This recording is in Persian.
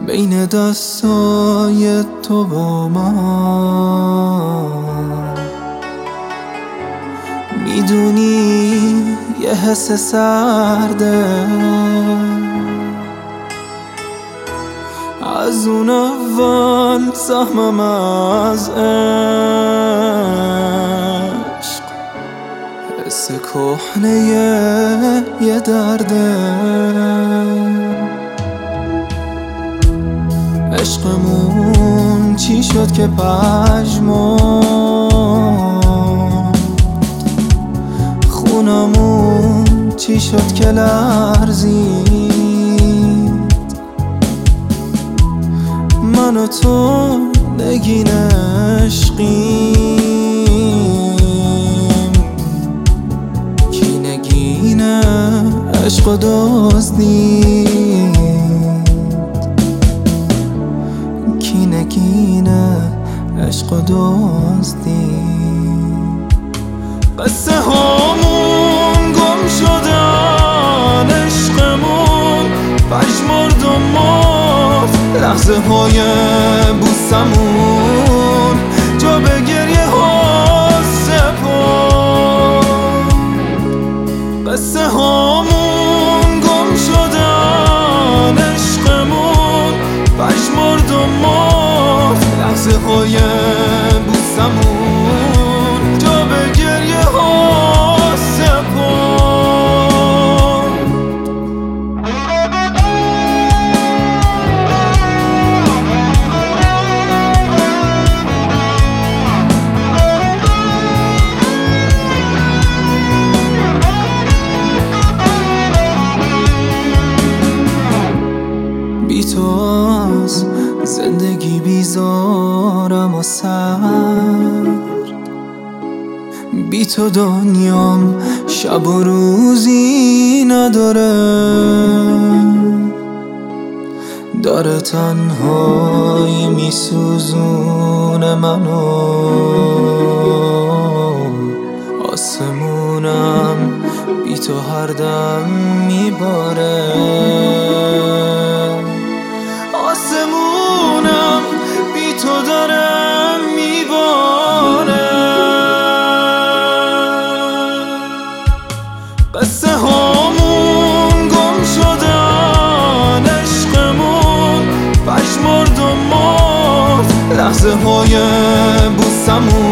بین دستای تو با من. میدونی یه حس سرده از اون اول سهمم از عشق، حس کهنه یه درده. عشقمون چی شد که پژمرد؟ خونمون چی شد که لرزید؟ من و تو نگین عشقیم، کی نگین عشق و دزدید؟ کی نگین عشق و دزدید؟ قصه هامون گم شدن، عشقمون پژمرد و مرد، لحظه های بوسمون جا به گریه ها سپرد. قصه هامون گم شدن، عشقمون پژمرد و مرد، لحظه های بوسمون جا به گریه ها سپرد. بی تو از زندگی بیزارم و سرد، بی تو دنیام شب و روزی نداره. داره تنهایی میسوزونه منو، آسمونم بی تو هر دم میباره. آسمونم بی تو داره میباره. قصه هامون گم شدن، عشقمون پژمرد و مرد، لحظه های بوسمون